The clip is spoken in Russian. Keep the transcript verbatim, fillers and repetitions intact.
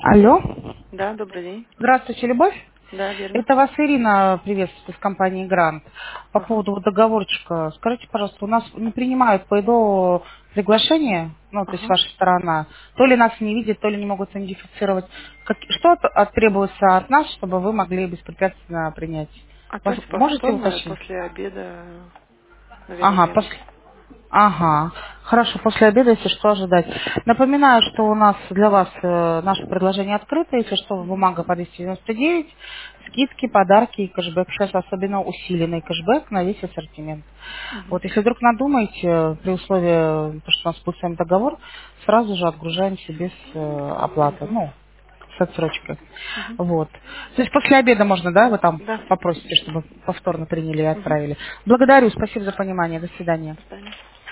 Алло. Да, добрый день. Здравствуйте, Любовь. Да, верно. Это вас Ирина приветствует из компании Грант. По Ага, поводу вот договорчика. Скажите, пожалуйста, у нас не принимают по ИДО приглашение, ну, то есть ага. ваша сторона, то ли нас не видят, то ли не могут идентифицировать. Как- что от- от- требуется от нас, чтобы вы могли беспрепятственно принять? А Вас- давайте можете повторно, уточнить? после обеда, наверное, Ага, время. после... Ага, хорошо, после обеда, если что, ожидать. Напоминаю, что у нас для вас э, наше предложение открыто, если что, Угу, бумага по двести девяносто девять, скидки, подарки и кэшбэк. Сейчас особенно усиленный кэшбэк на весь ассортимент. угу, Вот, если вдруг надумаете, э, при условии, то, что у нас будет с вами договор, сразу же отгружаемся без э, оплаты, угу, ну, с отсрочкой. угу. Вот. То есть после обеда можно, да, вы там Да. попросите, чтобы повторно приняли и Угу. отправили. Благодарю, спасибо за понимание, до свидания. До свидания.